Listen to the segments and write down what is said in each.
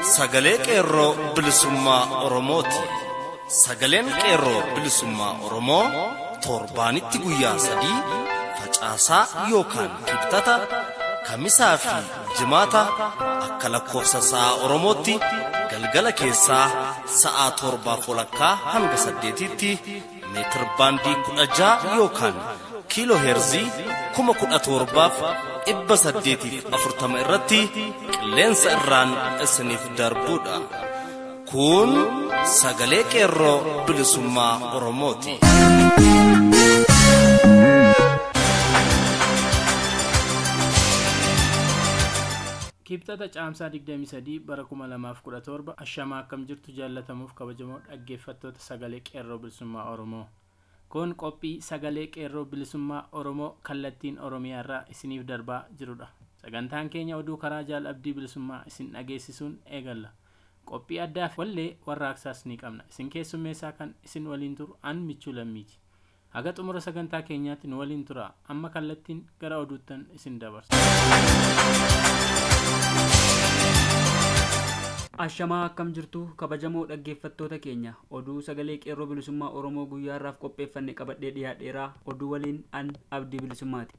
sagalee qeerroo bilisummaa Oromooti. Sagaleen qeerroo bilisummaa Oromoo torbaanitti guyyaa 3 facaasaa yookaan kibxata kamisaa fi jimaata akka lakkoofsa sa'a Oromootti galgala keessaa sa'a 7:00 hanga 8:00tti meetir baandii 16 yookaan kiiloo heerzii 17,840 irratti qilleensa irraan isiniif darbuudha. Kun sagalee qeerroo bilisummaa Oromooti. Kibxata caamsaa 23 bara 2017 ashamaa akkam jirtu jaallatamuuf kabajamoo dhaggeeffattoota sagalee qeerroo bilisummaa Oromoo. Kun qophii sagalee qeerroo bilisummaa Oromoo kallattiin Oromiyaa irraa isiniif darbaa jirudha. Sagantaan keenya oduu karaa jaal abdii bilisummaa isin dhageessisuun eegalla. Qophii addaa fi wallee warraaqsaas ni qabna. Isin keessummeessaa kan isin waliin turu an Michuu Lammiiti. Haga xumura sagantaa keenyaatti nu waliin tura. Amma kallattiin gara oduuttan isin dabarsa. Ashamaa akkam jirtu kabajamoo dhaggeeffattoota keenya. Oduu sagalee qeerroo bilisummaa Oromoo guyyaa irraaf qopheeffanne qabadhee dhiyaadheeraa. Oduu waliin an abdii bilisummaati.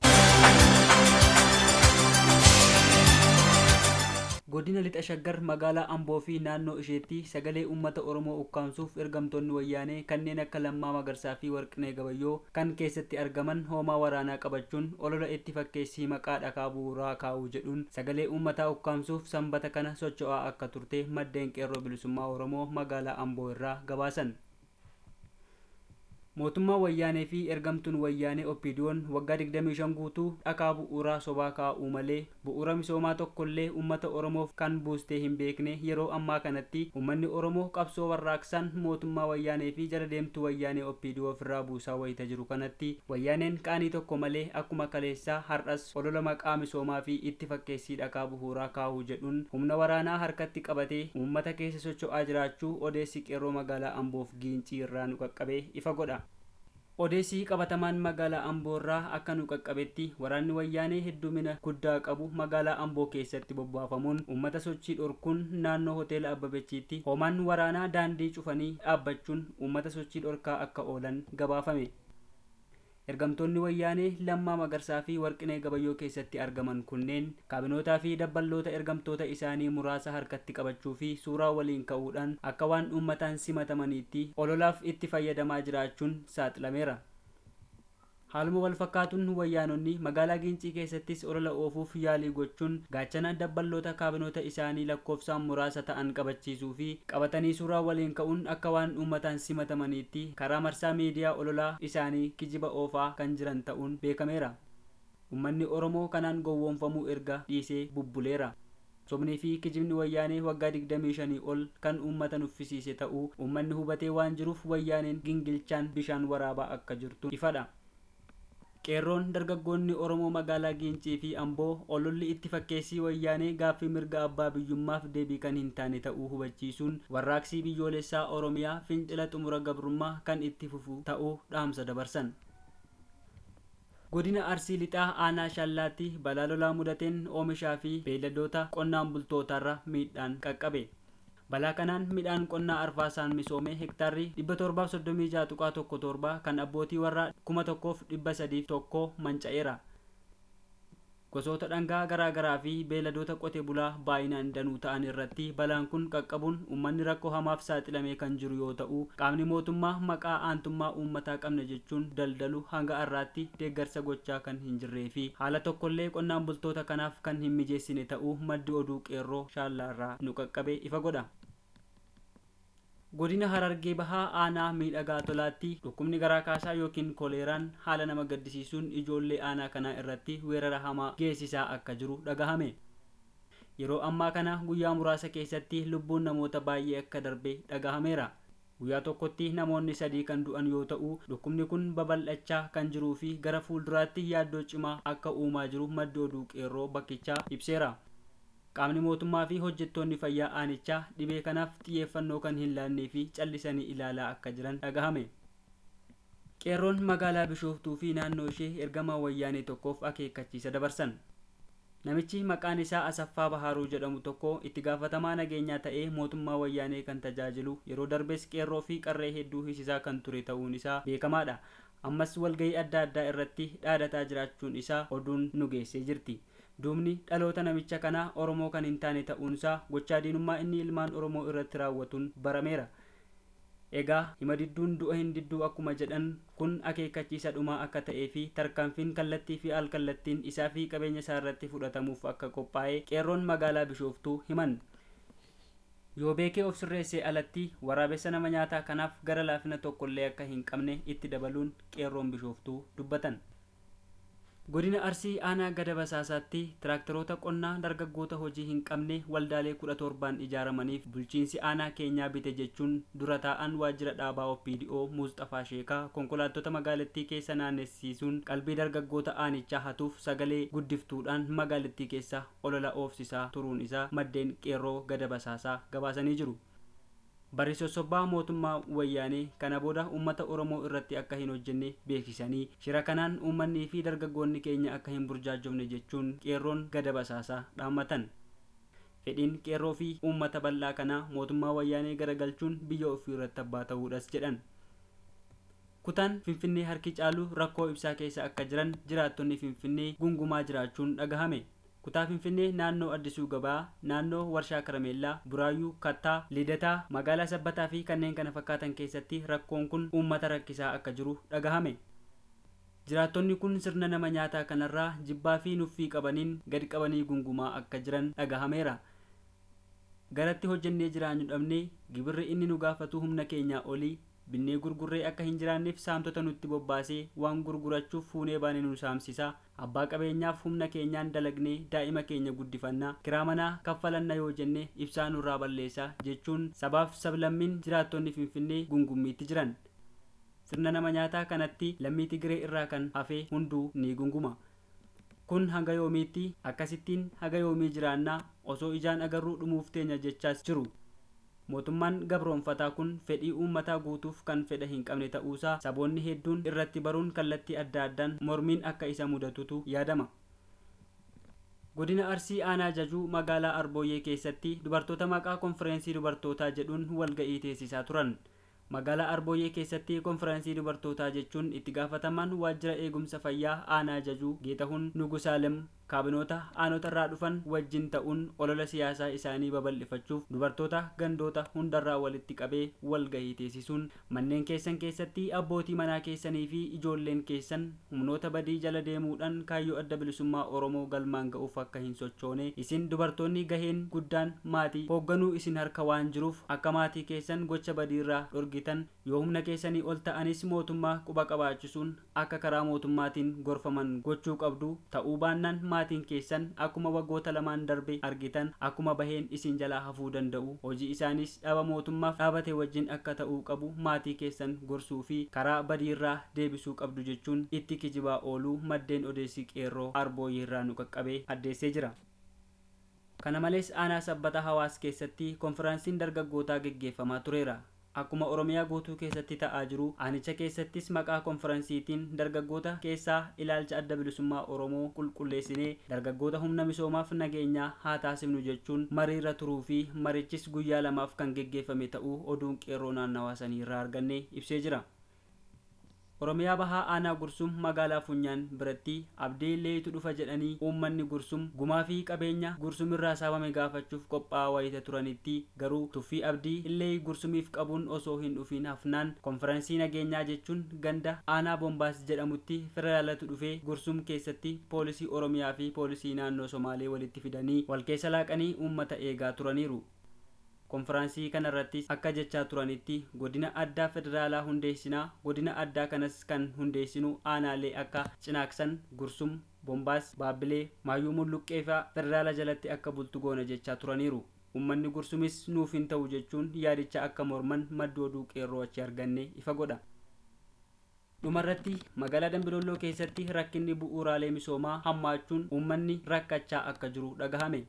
Godina Lixa Shaggar magaalaa Amboo fi naannoo isheetti sagalee uummata Oromoo ukkaamsuuf ergamtoonni wayyaanee kanneen akka Lammaa Magarsaa fi Warqinee Gabayyoo kan keessatti argaman hoomaa waraanaa qabachuun olola itti fakkeessii maqaa dhakaa bu'uuraa kaa'uu jedhuun sagalee uummataa ukkaamsuuf sanbata kana socho'aa akka turte maddeen qeerroo bilisummaa Oromoo magaalaa Amboo irraa gabaasan. Mootummaa wayyaanee fi ergamtuun wayyaanee OPDO'n waggaa 25 guutuu dhakaa bu'uuraa sobaa kaa'uu malee bu'uura misoomaa tokkollee uummata Oromoof kan buustee hin beekne yeroo ammaa kanatti uummanni Oromoo qabsoo warraaqsaan mootummaa wayyaanee fi jala deemtuu wayyaanee OPDO ofirraa buusaa wayita jiru kanatti wayyaaneen qaanii tokko malee akkuma kaleessaa har'as olola maqaa misoomaa fi itti fakkeessii dhakaa bu'uuraa kaa'uu jedhuun humna waraanaa harkatti qabatee uummata keessa socho'aa jiraachuu odeessi qeerroo magaalaa Amboof Giincii irraa nu qaqqabee ifa godha. Odeessii qabatamaan magaalaa Amboo irraa akka nu qaqqabetti waraanni wayyaanee heddumina guddaa qabu magaalaa Amboo keessatti bobbaafamuun uummata sochii dhorkuun naannoo hoteela Abbabechiitti hoomaan waraanaa daandii cufanii dhaabbachuun uummata sochii dhorkaa akka oolan gabaafame. Ergamtoonni wayyaanee Lammaa Magarsaa fi Warqinee Gabayyoo keessatti argaman kunneen kaabinootaa fi dabballoota ergamtoota isaanii muraasa harkatti qabachuu fi suuraa waliin ka'uudhaan akka waan uummataan simatamaniitti ololaaf itti fayyadamaa jiraachuun saaxilameera. Haaluma wal fakkaatuun wayyaanonni magaalaa Giincii keessattis olola oofuuf yaalii gochuun gaachana dabballoota kaabinoota isaanii lakkoofsaan muraasa ta'an qabachiisuu fi qabatanii suuraa waliin ka'uun akka waan uummataan simatamaniitti karaa marsaa miidiyaa ololaa isaanii kijiba oofaa kan jiran ta'uun beekameera. Uummanni Oromoo kanaan gowwoomfamuu erga dhiisee bubbuleera. Sobnii fi kijibni wayyaanee waggaa 25 ol kan uummata nuffisiise ta'uu uummanni hubatee waan jiruuf wayyaaneen gingilchaan bishaan waraabaa akka jirtu ifadha. Qeerroon dargaggoonni Oromoo magaalaa Giincii fi Amboo ololli itti fakkeessii wayyaanee gaaffii mirga abbaa biyyummaaf deebii kan hin taane ta'uu hubachiisuun warraaqsii biyyoolessaa Oromiyaa fincila xumura gabrummaa kan itti fufu ta'uu dhaamsa dabarsan. Godina Arsii Lixaa aanaa Shallaatti balaa lolaa mudateen oomishaa fi beeyladoota qonnaan bultootarra miidhaan qaqqabe. Balaa kanaan midhaan qonnaa arfaasaan misoomee hektaarri 736.17 kan abbootii warraa 1,301 manca'eera. Gosoota dhangaa garaa fi beeyladoota qote bulaa baay'inaan danuu ta'an irratti balaan kun qaqqabuun uummanni rakkoo hamaaf saaxilamee kan jiru yoo ta'u qaamni mootummaa maqaa aantummaa uummataa qabna jechuun daldalu hanga har'aatti deeggarsa gochaa kan hin jirree fi haala tokkollee qonnaan bultoota kanaaf kan hin mijeessine ta'uu maddi oduu qeerroo shaallaarraa nu qaqqabee ifa godha. Godina Harargee Bahaa aanaa miidhagaa tolaatti dhukkubni garaa kaasaa yookiin koleeraan haala nama gaddisiisuun ijoollee aanaa kanaa irratti weerara hamaa geessisaa akka jiru dhagahame. Yeroo ammaa kana guyyaa muraasa keessatti lubbuun namoota baay'ee akka darbe dhagahameera. Guyyaa tokkotti namoonni 3 kan du'an yoo ta'u dhukkubni kun babal'achaa kan jiruu fi gara fuulduraatti yaaddoo cimaa akka uumaa jiru maddi oduu qeerroo bakkichaa ibseera. Qaamni mootummaa fi hojjettoonni fayyaa aanichaa dhibee kanaaf xiyyeeffannoo kan hin laannee fi callisanii ilaalaa akka jiran dhagahame. Qeerroon magaalaa Bishooftuu fi naannoo ishee ergamaa wayyaanee tokkoof akeekkachiisa dabarsan. Namichi maqaan isaa Asaffaa Baharuu jedhamu tokko itti gaafatamaa nageenyaa ta'ee mootummaa wayyaanee kan tajaajilu yeroo darbes qeerroo fi qarree hedduu hisisaa kan ture ta'uun isaa beekamaadha. Ammas walgahii adda addaa irratti dhaadataa jiraachuun isaa oduun nu geessee jirti. Duubni dhaloota namicha kanaa Oromoo kan hin taane ta'uunsaa gochaa diinummaa inni ilmaan Oromoo irratti raawwatuun barameera. Egaa hima didduun du'a hin didduu akkuma jedhan kun akeekkachiisa dhumaa akka ta'ee fi tarkaanfiin kallattii fi alkallattiin isaa fi qabeenya isaa irratti fudhatamuuf akka qophaa'e qeerroon magaalaa Bishooftuu himan. Yoo beekee of sirreessee alatti waraabessa nama nyaataa kanaaf gara laafina tokkollee akka hin qabne itti dabaluun qeerroon Bishooftuu dubbatan. Godina Arsii aanaa Gada Basaasaatti tiraaktaroota qonnaa dargaggoota hojii hin qabne waldaalee 17 ijaaramaniif bulchiinsi aanaa keenyaa bite jechuun dura taa'an waajjira dhaabaa OPDO Muusxafaa Sheekaa konkolaattota magaalattii keessa naannessiisuun qalbii dargaggoota aanichaa hatuuf sagalee guddiftuudhaan magaalattii keessa olola oofsisaa turuun isaa maddeen qeerroo Gada Basaasaa gabaasanii jiru. Barri sossobaa mootummaa wayyaanee kana booda uummata Oromoo irratti akka hin hojjenne beeksisanii shira kanaan uummanni fi dargaggoonni keenya akka hin burjaajofne jechuun qeerroon Gada Basaasaa dhaammatan. Fedhiin qeerroo fi uummata bal'aa kanaa mootummaa wayyaanee garagalchuun biyya ofii irratti abbaa ta'uudhas jedhan. Kutaan Finfinnee harki caalu rakkoo ibsaa keessa akka jiran jiraattonni Finfinnee gungumaa jiraachuun dhagahame. Kutaa Finfinnee naannoo Addisuu Gabaa, naannoo Warshaa Karameellaa, Buraayyuu, Kattaa, Lidataa, magaalaa Sabbataa fi kanneen kana fakkaatan keessatti rakkoon kun uummata rakkisaa akka jiru dhagahame. Jiraattonni kun sirna nama nyaataa kanarraa jibbaa fi nuffii qabaniin gadi qabanii gungumaa akka jiran dhagahameera. Garatti hojjennee jiraannu dhabnee gibirri inni nu gaafatu humna keenyaa olii binnee gurgurree akka hin jiraanneef saamtota nutti bobbaasee waan gurgurachuuf fuunee baanee nu saamsisaa. Abbaa qabeenyaaf humna keenyaan dalagnee daa'ima keenya guddifannaa kiraa manaa kaffalanna yoo jenne ibsaa nurraa balleessaa jechuun sabaaf sablammiin jiraattonni Finfinnee gungummiitti jiran. Sirna nama nyaataa kanatti lammii Tigiree irraa kan hafe hunduu ni gunguma. Kun hanga yoomiitti akkasittiin haga yoomii jiraannaa osoo ijaan agarruu dhumuuf teenya jechaas jiru. Mootummaan gabroonfataa kun fedhii uummataa guutuuf kan fedha hin qabne ta'uusaa saboonni hedduun irratti baruun kallattii adda addaan mormiin akka isa mudatutu yaadama. Godina Arsii aanaa Jajuu magaalaa Arbooyyee keessatti dubartoota maqaa konfereensii dubartootaa jedhuun walga'ii teessisaa turan. Magaalaa Arbooyyee keessatti konfereensii dubartootaa jechuun itti gaafatamaan waajjira eegumsa fayyaa aanaa Jajuu Geetahun Nugusaalem kaabinoota aanota irraa dhufan wajjin ta'uun olola siyaasaa isaanii babal'ifachuuf dubartoota gandoota hundarraa walitti qabee walgahii teessisuun manneen keessan keessatti abbootii manaa keessanii fi ijoolleen keessan humnoota badii jala deemuudhaan kaayyoo adda bilisummaa Oromoo galmaan ga'uuf akka hin sochoone isin dubartoonni gaheen guddaan maatii hoogganuu isin harka waan jiruuf akka maatii keessan gocha badiirraa dhorgitan yoo humna keessanii ol ta'anis mootummaa quba qabaachisuun akka karaa mootummaatiin gorfaman gochuu qabdu ta'uu baannaan maatiin keessan akkuma waggoota lamaan darbe argitan akkuma baheen isin jalaa hafuu danda'u hojii isaanis dhaaba mootummaaf dhaabate wajjin akka ta'uu qabu maatii keessan gorsuu fi karaa badiirraa deebisuu qabdu jechuun itti kijibaa ooluu maddeen odeessii qeerroo Arbooyyeerraa nu qaqqabee addeessee jira. Kana malees aanaa Sabbata Hawaas keessatti konferaansiin dargaggootaa geggeeffamaa tureera. Akkuma Oromiyaa guutuu keessatti ta'aa jiru aanicha keessattis maqaa konferensiitiin dargaggoota keessaa ilaalcha adda bilisummaa Oromoo qulqulleessinee dargaggoota humna misoomaaf nageenyaa haa taasifnu jechuun mariirra turuu fi marichis guyyaa lamaaf kan geggeeffame ta'uu oduun qeerroo naannawaa sanii irraa arganne ibsee jira. Oromiyaa bahaa aanaa Gursum magaalaa Funyaan biratti abdii illeetu dhufa jedhanii uummanni Gursum gumaa fi qabeenya Gursum irraa saamame gaafachuuf qophaa'aa wayita turanitti garuu tuffii abdii illee Gursumiif qabuun osoo hin dhufin hafnaan konferensii nageenyaa jechuun ganda aanaa Bombaas jedhamutti federaalatu dhufee Gursum keessatti poolisii Oromiyaa fi poolisii naannoo Somaalee walitti fidanii wal keessa laaqanii uummata eegaa turaniiru. Konferaansii kanarratti akka jechaa turanitti godina addaa federaalaa hundeessinaa godina addaa kanas kan hundeessinu aanaalee akka Cinaaksan, Gursum, Bombaas, Baabbilee, Maayyuu Mulluqqee fa'aa federaala jalatti akka bultu goona jechaa turaniiru. Uummanni Gursumis nuuf hin ta'u jechuun yaadicha akka morman madda oduu qeerroo achi arganne ifa godha. Dhumarratti magaalaa Dambidolloo keessatti rakkinni bu'uuraalee misoomaa hammaachuun uummanni rakkachaa akka jiru dhagahame.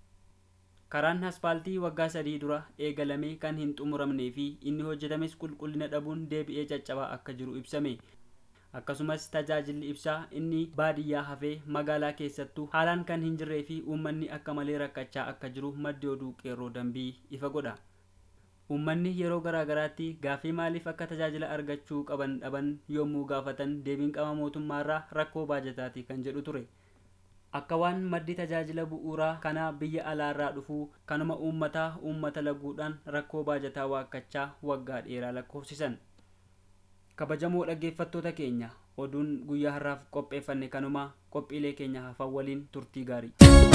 Karaan aspaaltii waggaa 3 dura eegalame kan hin xumuramnee fi inni hojjetames qulqullina dhabuun deebi'ee caccabaa akka jiru ibsame. akkasumas tajaajilli ibsaa inni baadiyyaa hafee magaalaa keessattuu haalaan kan hin jirree fi uummanni akka malee rakkachaa akka jiru maddi oduu qeerroo dambii ifa godha. Uummanni yeroo garaagaraatti gaafii maaliif akka tajaajila argachuu qaban dhaban yommuu gaafatan deebiin qaama mootummaarraa rakkoo baajataati kan jedhu ture. Akka waan maddi tajaajila bu'uuraa kana biyya alaarraa dhufuu kanuma uummata laguudhaan rakkoo baajataa waakkachaa waggaa dheeraa lakkoofsisan. Kabajamoo dhaggeeffattoota keenya oduun guyyaa har'aaf qopheeffanne kanuma qophiilee keenya hafan waliin turtii gaarii.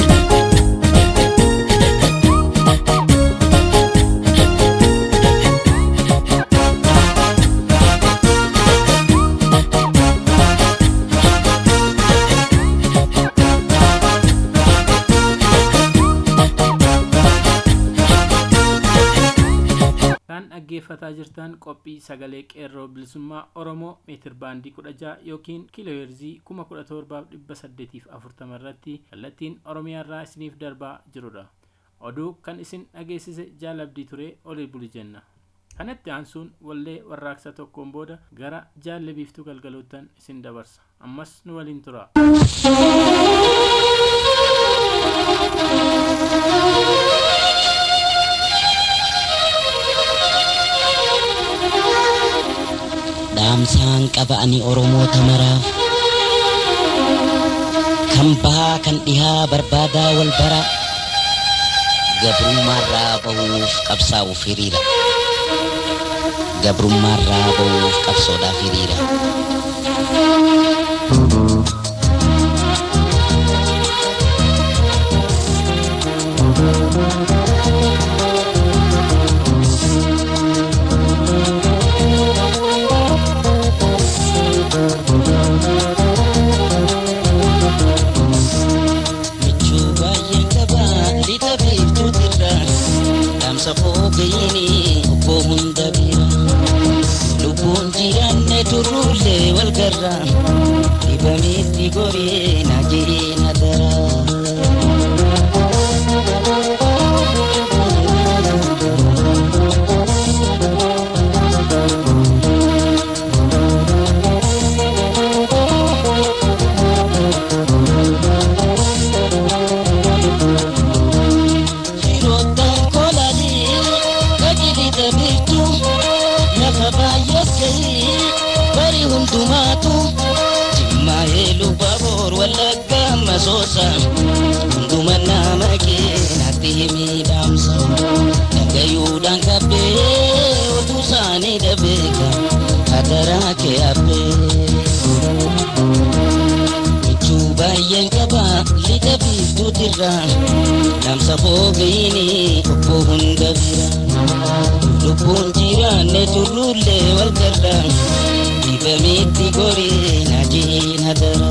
dhaggeeffataa jirtan qophii sagalee qeerroo bilisummaa Oromoo meetir baandii 16 yookiin kiilooheerzii 1740 irratti kallattiin Oromiyaarraa isiniif darbaa jirudha. Oduu kan isin dhageessise Jaalabdii ture olii buli jenna. Kanatti aansuun wallee warraaqsa tokkoon booda gara Jaalabiiftuu galgaloottan isin dabarsa. Ammas nu waliin tura. Dhaamsaan qaba'anii Oromoota maraaf kan bahaa kan dhihaa barbaadaa wal bara gabrummaarraa bahuuf qabsaa'uuf hiriira. Gabrummaarraa bahuuf qabsoodhaaf hiriira. Ibamitti goree na jiree na daraa. Sosa unduma nama ke nati midamsa nagayudan kabe utusani dabeka adara ke abe chuba yang kaba lidabi tutira damsa fogini pohunda bira lupun jirane turule wal garda ibamiti gori najin hadara.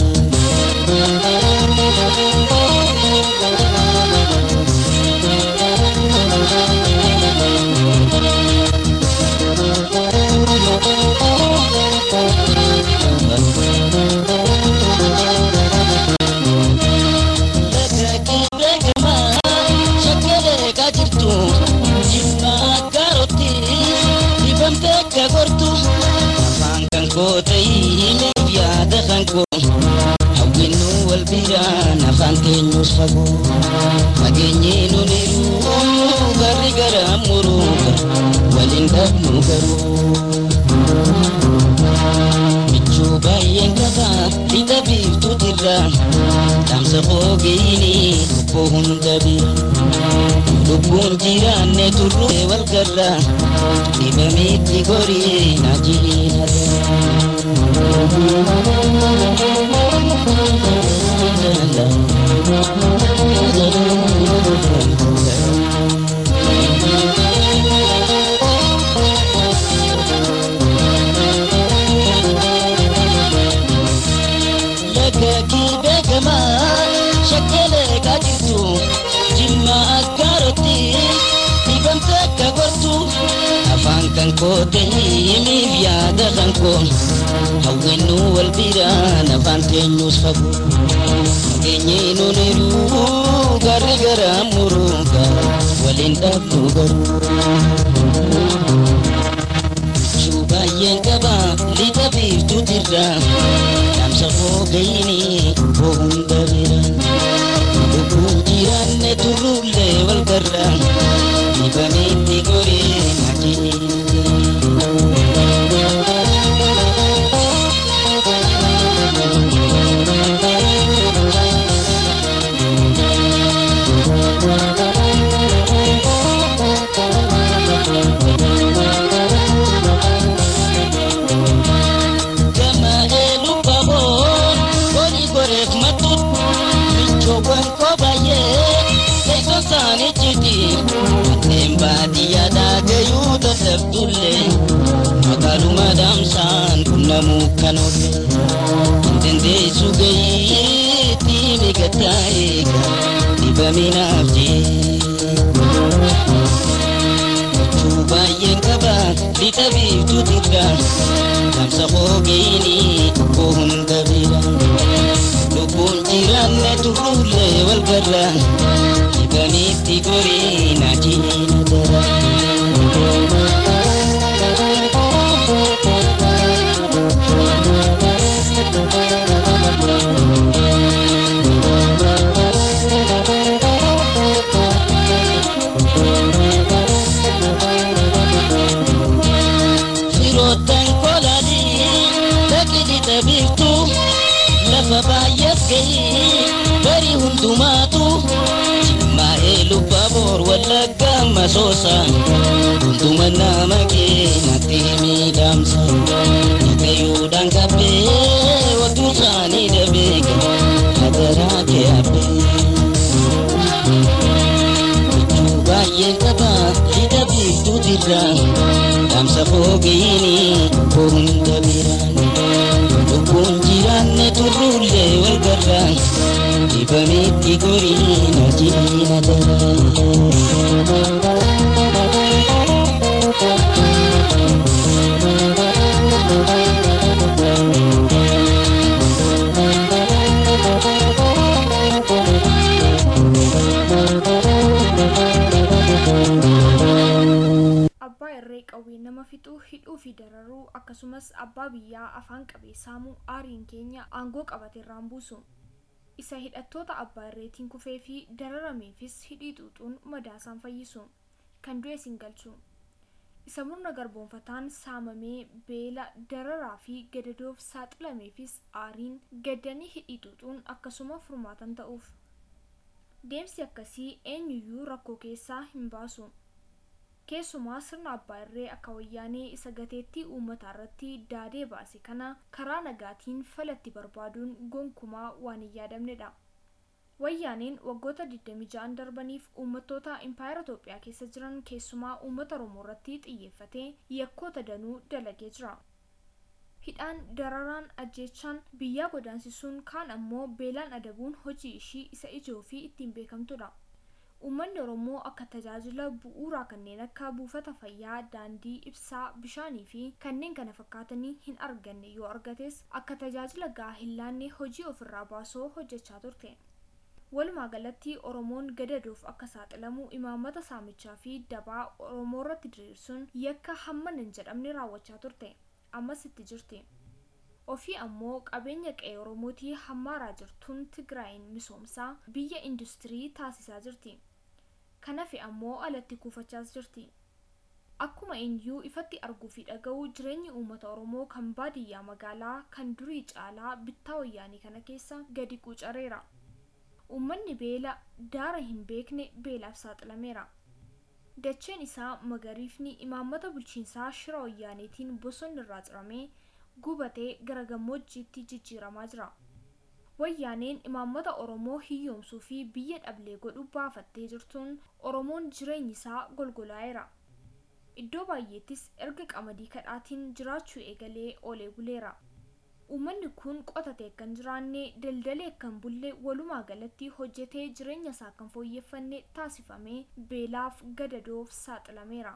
Fago mageenye nuniru garri gara muruga walin dabnu garu michu bayen gaba lidabiftu dirra damsa fogini pohun dabira lubun jirane turru wal garra ibamiti gori najina Kote ini biada sangko hawenu walbira na fantenyus fagu genye nuniru garri gara muruga walinda garu Subayen kaba lita biftu tirda Damsa fogayni bohunda bira Lubun jiran ne turulle wal garra Ibaniti gore najina Tembadia da gayu da tabdulle Makalu madam san kunna mukanote Intende sugai timi gataika Diba minafje Tubayen kaba litabi tutira Damsa hogeini kohunda bira Lubun jiran ne turulle wal garra Ibaniti gore najina dara Firotan koladi takidi tabiftu lafa bayas gayi bari hundumatu Maelu babor wala gama sosa Untuman na makina timi damsa Nakayu dan kape Waktu sani dabeka Hadarake ape Ucubayen kaba Hida biftu tirang Damsa fogini Pohunda biran Lubun jiran ne turulle wal garang Ibaniti gori najina dara Abbaa irree qawwee nama fixuu hidhuu fi dararuu akkasumas abbaa biyyaa afaan qabee saamuu aariin keenya aangoo qabateerraan buusu. Isa hidhattoota abbaa irreetiin kufee fi dararameefis hidhii xuuxuun madaasaan fayyisu. Kan du'e sin galchu. Isa murna garboonfataan saamamee beela dararaa fi gadadoof saaxilameefis aariin gaddanii hidhii xuuxuun akkasuma furmaatan ta'uuf. Deemsi akkasii eenyuyyuu rakkoo keessaa hin baasu. Keessumaa sirna abbaa irree akka wayyaanee isa gateettii uummataa irratti daadee baase kana karaa nagaatiin falatti barbaaduun gonkumaa waan hin yaadamnedha. Wayyaaneen waggoota 26 darbaniif uummattoota impaayera Itoophiyaa keessa jiran keessumaa uummata Oromoo irratti xiyyeeffatee yakkoota danuu dalagee jira. Hidhaan dararaan ajjeechaan biyyaa godaansisuun kaan ammoo beelaan adabuun hojii ishii isa ijoo fi ittiin beekamtudha. Uummanni Oromoo akka tajaajila bu'uuraa kanneen akka buufata fayyaa, daandii, ibsaa, bishaanii fi kanneen kana fakkaatanii hin arganne yoo argates akka tajaajila gahaa hin laanne hojii ofirraa baasoo hojjechaa turte. Walumaa galatti Oromoon gadadoof akka saaxilamu imaammata saamichaa fi dabaa Oromoo irratti diriirsuun yakka hamman hin jedhamne raawwachaa turte. Ammas itti jirti. Ofii ammoo qabeenya qe'ee Oromootii hammaaraa jirtuun Tigraayin misoomsaa biyya industirii taasisaa jirti. Kanafi ammoo alatti kuufachaas jirti. Akkuma eenyuu ifatti arguu fi dhaga'uu jireenyi uummata Oromoo kan baadiyyaa magaalaa kan durii caalaa bittaa wayyaanii kana keessa gadi quucareera. Uummanni beela daara hin beekne beelaaf saaxilameera. Dacheen isaa magariifni imaammata bulchiinsaa shira wayyaaniitiin bosonni irraa ciramee gubatee gara gammoojjiitti jijjiiramaa jira. Wayyaaneen imaammata Oromoo hiyyoomsuu fi biyya dhablee godhu baafattee jirtuun Oromoon jireenyi isaa golgolaa'eera. Iddoo baay'eettis erga qamadii kadhaatiin jiraachuu eegalee oolee buleera. Uummanni kun qotatee kan jiraanne daldalee kan bulle walumaa galatti hojjetee jireenya isaa kan fooyyeffanne taasifamee beelaaf gadadoof saaxilameera.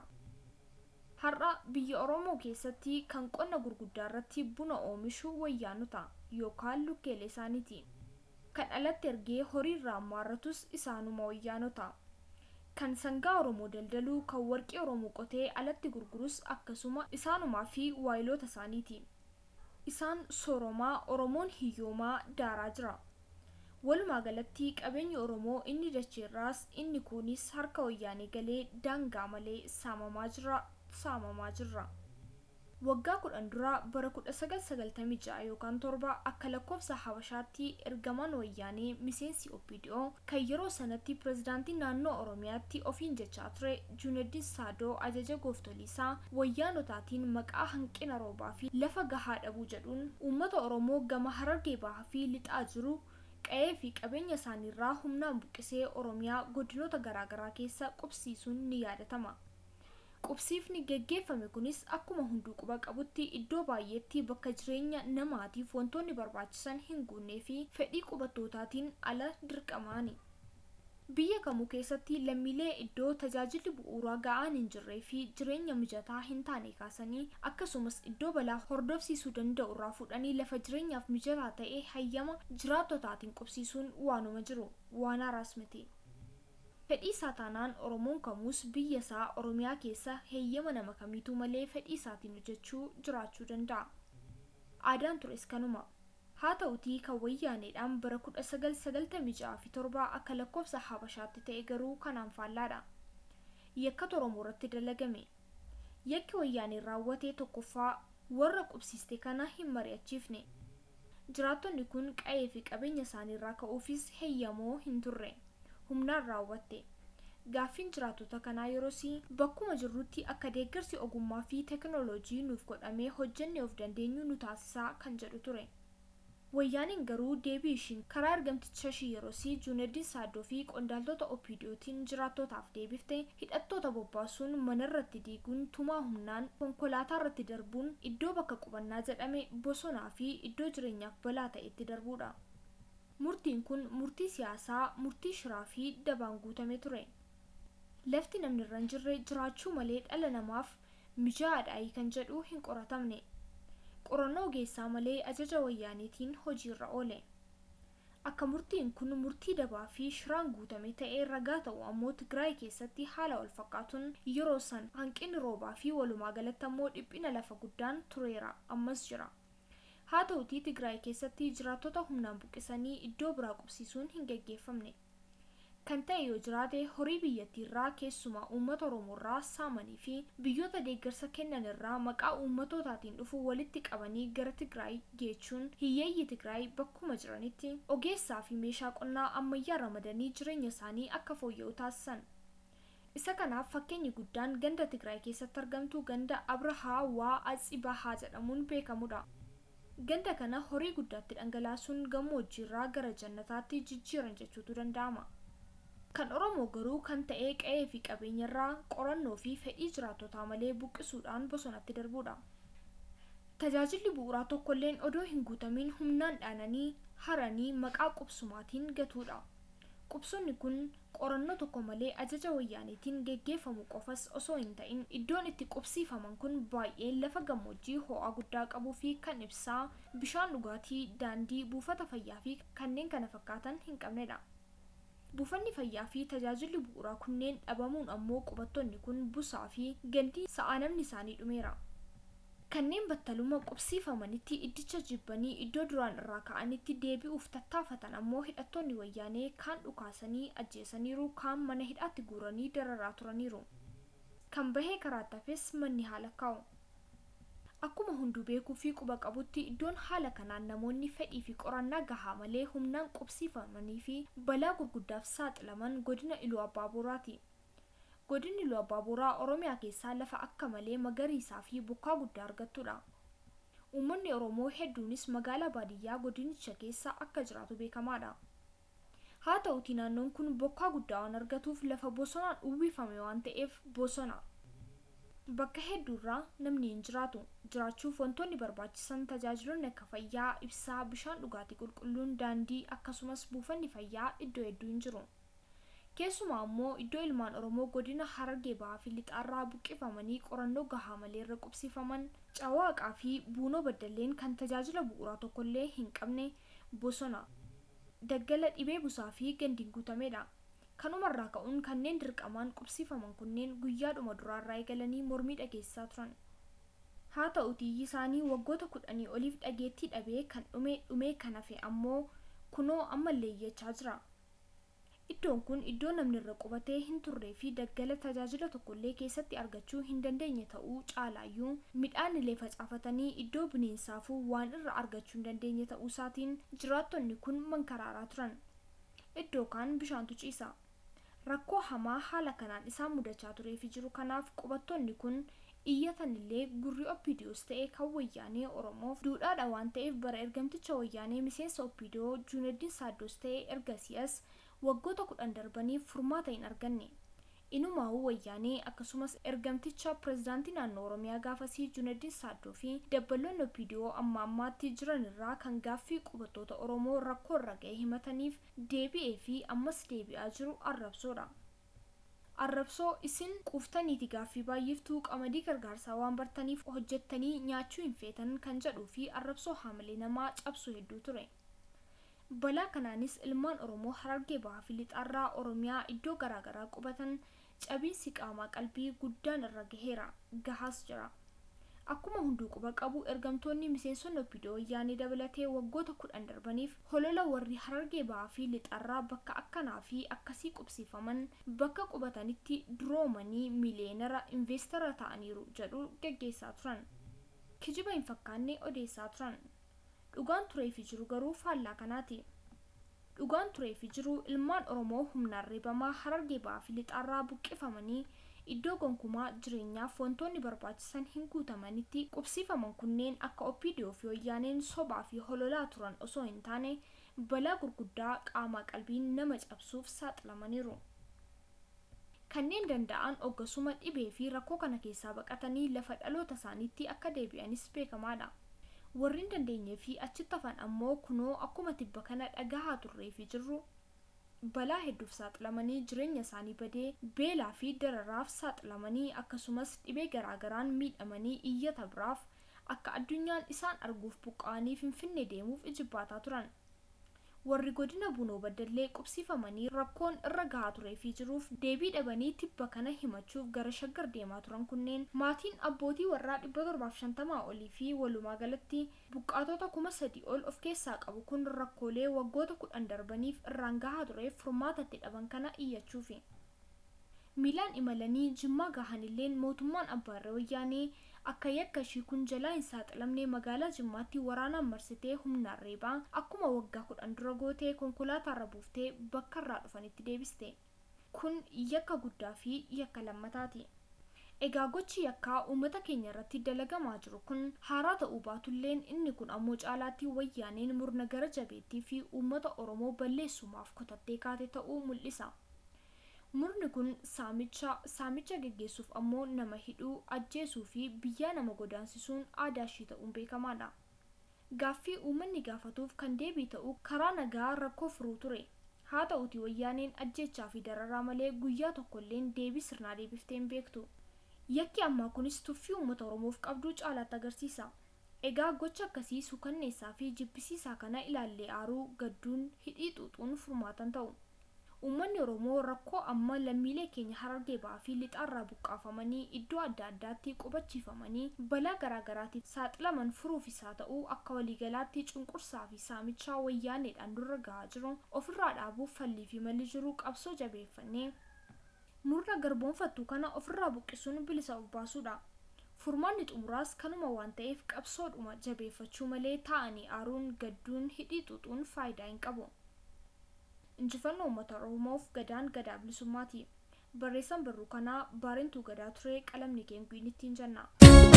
Har'a biyya Oromoo keessatti kan qonna gurguddaa irratti buna oomishu wayyaanota yookaan lukkeelee isaaniiti. Kan alatti ergee horii irraa maarratus isaanuma wayyaanota. kan sangaa Oromoo daldaluu, kan warqii Oromoo qotee alatti gurgurus akkasuma isaanumaa fi waayiloota isaaniiti. Isaan sooromaa Oromoon hiyyoomaa daaraa jira. Walumaa galatti qabeenyi Oromoo inni dacheerraas inni kunis harka wayyaanee galee daangaa malee saamamaa jira. Waggaa 10 dura bara 1996 yookaan 7 akka lakkoofsa Habashaatti ergamaan wayyaanee miseensi OPDO kan yeroo sanatti pirezidaantii naannoo Oromiyaatti ofiin jechaa ture Junaydin Saadoo ajaja gooftoliisaa wayyaanotaatiin maqaa hanqina roobaa fi lafa gahaa dhabuu jedhuun uummata Oromoo gama Harargee bahaa fi lixaa jiru qe'ee fi qabeenya isaaniirraa humnaan buqqisee Oromiyaa godinoota garaagaraa keessa qubsiisuun ni yaadatama. Qubsiifni geggeeffame kunis akkuma hunduu quba qabutti iddoo baay'eetti bakka jireenya namaatiif wantoonni barbaachisan hin guunnee fi fedhii qubattootaatiin ala dirqamaani. Biyya kamuu keessatti lammiilee iddoo tajaajilli bu'uuraa ga'aan hin jirree fi jireenya mijataa hin taane kaasanii akkasumas iddoo balaa hordofsiisuu danda'u irraa fudhanii lafa jireenyaaf mijataa ta'e hayyama jiraattotaatiin qubsiisuun waanuma jiru, waan haaraas miti. Fedhii isaa taanaan Oromoon kamuus biyya isaa Oromiyaa keessa heeyyama nama kamiituu malee fedhii isaatiin hojjechuu jiraachuu danda'a. Aadaan tures kanuma. Haa ta'utii kan wayyaaneedhaan bara 1997 akka lakkoofsa Habashaatti ta'e garuu kanaan faallaadha. Yakka Oromoo irratti dalagame. Yakki wayyaaneen raawwate tokkoffaa warra qubsiiste kana hin mari'achiifne. Jiraattonni kun qe'ee fi qabeenya isaaniirraa ka'uufis heeyyamoo hin turre. Humnaan raawwatte. Gaaffiin jiraattota kanaa yeroosii bakkuma jirrutti akka deeggarsi ogummaa fi teekinooloojii nuuf godhamee hojjennee of dandeenyu nu taasisaa kan jedhu ture. Wayyaaniin garuu deebii ishiin karaa ergamticha ishii yeroosii Junaydin Saadoo fi qondaaltota OPDOtiin jiraattotaaf deebifte hidhattoota bobbaasuun manarratti diiguun tumaa humnaan konkolaataa irratti darbuun iddoo bakka qubannaa jedhame bosonaa fi iddoo jireenyaaf balaa ta'etti darbuudha. Murtiin kun murtii siyaasaa, murtii shiraa fi dabaan guutame ture. Lafti namni irra hin jirre jiraachuu malee dhala namaaf mijaa'aadhaayii kan jedhu hin qoratamne. Qorannoo ogeessaa malee ajaja wayyaaneetiin hojiirra oole. Akka murtiin kun murtii dabaa fi shiraan guutame ta'ee ragaa ta'u ammoo Tigraay keessatti haala wal fakkaatuun yeroo san hanqinni roobaa fi walumaa galatti ammoo dhiphina lafa guddaan tureera ammas jira. Haa ta'utii Tigraay keessatti jiraattota humnaan buqqisanii iddoo biraa qubsiisuun hin geggeeffamne. Kan ta'e yoo jiraate horii biyyattiirraa keessumaa uummata Oromoorraa saamanii fi biyyoota deeggarsa kennan irraa maqaa uummatootaatiin dhufu walitti qabanii gara Tigraay geechuun hiyyeeyyii Tigraay bakkuma jiranitti ogeessaa fi meeshaa qonnaa ammayyaa ramadanii jireenya isaanii akka fooyya'u taasisan. Isa kanaaf fakkeenyi guddaan ganda Tigraay keessatti argamtu ganda Abrahaa waa Atsibahaa jedhamuun beekamudha. Ganda kana horii guddaatti dhangalaasuun gammoojjiirraa gara jannataatti jijjiiran jechuutu danda'ama. Kan Oromoo garuu kan ta'ee qe'ee fi qabeenyarraa qorannoo fi fedhii jiraattotaa malee buqqisuudhaan bosonatti darbuudha. Tajaajilli bu'uuraa tokkolleen odoo hin guutamin humnaan dhaananii haranii maqaa qubsumaatiin gatuudha. Qubsonni kun qorannoo tokko malee ajaja wayyaaneetiin geggeeffamu qofas osoo hin ta'in iddoon itti qubsiifaman kun baay'ee lafa gammoojjii ho'aa guddaa qabuu fi kan ibsaa, bishaan dhugaatii, daandii, buufata fayyaa fi kanneen kana fakkaatan hin qabnedha. Buufanni fayyaa fi tajaajilli bu'uuraa kunneen dhabamuun ammoo qubattoonni kun busaa fi gandii sa'aa namni isaanii dhumeera. Kanneen battaluma qubsiifamanitti iddicha jibbanii iddoo duraan irraa ka'anitti deebi'uuf tattaafatan ammoo hidhattoonni wayyaanee kaan dhukaasanii ajjeesaniiru, kaan mana hidhaatti guuranii dararaa turaniiru. Kan bahee karaatti hafes manni haala kaa'u. Akkuma hunduu beekuu fi quba qabutti iddoon haala kanaan namoonni fedhii fi qorannaa gahaa malee humnaan qubsiifamanii fi balaa gurguddaaf saaxilaman godina Iluu Abbaa Booraati. Godinni Iluu Abbaa Booraa Oromiyaa keessaa lafa akka malee magariisaa fi bokkaa guddaa argattudha. Uummanni Oromoo hedduunis magaalaa baadiyyaa godinicha keessa akka jiraatu beekamaadha. Haa ta'utii naannoon kun bokkaa guddaa waan argatuuf lafa bosonaan uwwifame waan ta'eef bosona. Bakka hedduurraa namni hin jiraatu. Jiraachuuf wantoonni barbaachisan tajaajiloonni akka fayyaa, ibsaa, bishaan dhugaatii qulqulluun, daandii akkasumas buufanni fayyaa iddoo hedduu hin jiru. Keessumaa ammoo iddoo ilmaan Oromoo godina Harargee bahaa fi lixaarraa buqqifamanii qorannoo gahaa malee irra qubsiifaman Cawaaqaa fi Buunoo Baddalleen kan tajaajila bu'uuraa tokkollee hin qabne bosona. Daggala dhibee busaa fi gandiin guutamedha. kanumarraa ka'uun kanneen dirqamaan qubsiifaman kunneen guyyaadhuma duraarraa eegalanii mormii dhageessisaa turan. haa ta'utii isaanii waggoota 10 oliif dhageettii dhabee kan dhume kan hafe ammoo kunoo ammallee iyyachaa jira. iddoon kun iddoo namni irra qubatee hin turree fi daggala tajaajila tokkollee keessatti argachuu hin dandeenye ta'uu caalaayyuu midhaan illee facaafatanii iddoo bineensaafuu waan irra argachuu hin dandeenye ta'uu isaatiin jiraattonni kun mankaraaraa turan. iddoo kaan bishaantu ciisa. rakkoo hamaa haala kanaan isaan mudachaa turee fi jiru kanaaf qubattoonni kun iyyatanillee gurri OPDOs ta'ee kan wayyaanee Oromoof duudhaadha waan ta'eef bara ergamticha wayyaanee miseensa OPDO Junaydin Saaddos ta'ee ergasias waggoota 10 darbaniif furmaata hin arganne. inumaa'uu wayyaanee akkasumas ergamticha pirezidaantii naannoo Oromiyaa gaafasii Junaydin Saaddoo fi dabballoonni OPDO amma ammaatti jiran irraa kan gaaffii qubattoota Oromoo rakkoo irra ga'e himataniif deebi'ee fi ammas deebi'aa jiru arrabsoodha. arrabsoo isin quuftaniiti gaaffii baay'iftuu qamadii gargaarsaa waan bartaniif hojjettanii nyaachuu hin feetan kan jedhuu fi arrabsoo haamilee namaa cabsu hedduu ture. balaa kanaanis ilmaan Oromoo Harargee Bahaa fi Lixaarraa Oromiyaa iddoo garaagaraa qubatan cabiinsi qaamaa qalbii guddaan irra gahaas jira. akkuma hunduu quba qabu ergamtoonni miseensonni OPDO wayyaanee dabalatee waggoota 10 darbaniif holola warri Harargee Bahaa fi Lixaarraa bakka akkanaa fi akkasii qubsiifaman bakka qubatanitti duroomanii miliyeenara investara ta'aniiru jedhu geggeessaa turan. kijiba hin fakkaanne odeessaa turan. dhugaan turee fi jiru garuu faallaa kanaati. dhugaan turee fi jiru ilmaan Oromoo humnaan reebamaa Harargee Bahaa fi Lixaarraa buqqifamanii iddoo gonkumaa jireenyaaf wantoonni barbaachisan hin guutamanitti qubsiifaman kunneen akka OPDO fi wayyaaneen sobaa fi hololaa turan osoo hin taane balaa gurguddaa qaamaa qalbiin nama cabsuuf saaxilamaniiru. kanneen danda'an oggasuma dhibee fi rakkoo kana keessaa baqatanii lafa dhaloota isaaniitti akka deebi'anis beekamaadha. warri hin dandeenyee fi achitti hafan ammoo kunoo akkuma tibba kana dhagahaa turree fi jirru balaa hedduuf saaxilamanii jireenya isaanii badee beelaa fi dararaaf saaxilamanii akkasumas dhibee garaagaraan miidhamanii iyyata biraaf akka addunyaan isaan arguuf buqqa'anii Finfinnee deemuuf ijibbaataa turan. warri godina Bunoo Baddallee qubsiifamanii rakkoon irra gahaa turee fi jiruuf deebii dhabanii tibba kana himachuuf gara Shaggar deemaa turan kunneen maatiin abbootii warraa 750 olii fi walumaa galatti buqqaatota 3,000 ol of keessaa qabu kun rakkoolee waggoota 10 darbaniif irraan gahaa tureef furmaatatti dhaban kana iyyachuufi. miilaan imalanii Jimmaa gahanilleen mootummaan abbaa irree wayyaanee akka yakka ishii kun jalaa hin saaxilamne magaalaa Jimmaatti waraanaan marsitee humnaan reebaa akkuma waggaa 10 dura gootee konkolaataarra buuftee bakka irraa dhufanitti deebiste. kun yakka guddaa fi yakka lammataati. egaa gochi yakkaa uummata keenya irratti dalagamaa jiru kun haaraa ta'uu baatulleen inni kun ammoo caalaatti wayyaaneen murna gara jabeettii fi uummata Oromoo balleessumaaf kutattee kaate ta'uu mul'isa. murni kun saamicha geggeessuuf ammoo nama hidhuu ajjeesuu fi biyyaa nama godaansisuun aadaa ishii ta'uun beekamaadha. gaaffii uummanni gaafatuuf kan deebii ta'u karaa nagaa rakkoo furuu ture. haa ta'uti wayyaaneen ajjeechaa fi dararaa malee guyyaa tokkolleen deebii sirnaa deebiftee hin beektu. yakki ammaa kunis tuffii uummata Oromoof qabduu caalaatti agarsiisa. egaa gocha akkasii suukanneessaa fi jibbisiisaa kana ilaallee aaruu gadduun hidhii xuuxuun furmaatan ta'u. uummanni Oromoo rakkoo amma lammiilee keenya Harargee Bahaa fi Lixaarraa buqqaafamanii iddoo adda addaatti qubachiifamanii balaa garaagaraatiif saaxilaman furuuf isaa ta'uu akka waliigalaatti cunqursaa fi saamichaa wayyaaneedhaan dura gahaa jiru ofirraa dhaabuuf fallii fi malli jiru qabsoo jabeeffannee murna garboonfattuu kana ofirraa buqqisuun bilisa baasuudha. furmaanni xumuraas kanuma waan ta'eef qabsoodhuma jabeeffachuu malee taa'anii aaruun gadduun hidhii xuuxuun faayidaa hin qabu. injifannoo uummata Oromoof gadaan gadaa bilisummaati. barreessaan barruu kanaa Baarentuu Gadaa ture. qalamni keenya ittiin jenna.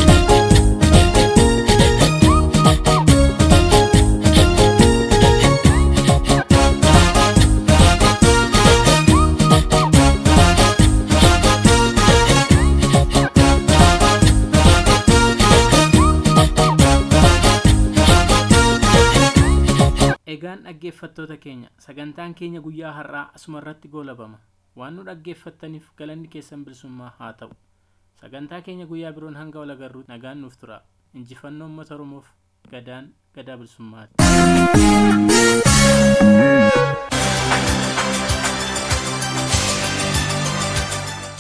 egaan dhaggeeffattoota keenya sagantaan keenya guyyaa har'aa asuma irratti goolabama. waan nu dhaggeeffattaniif galanni keessan bilisummaa haa ta'u. sagantaa keenya guyyaa biroon hanga wal agarru nagaan nuuf tura. injifannoo uummata Oromoof gadaan gadaa bilisummaati.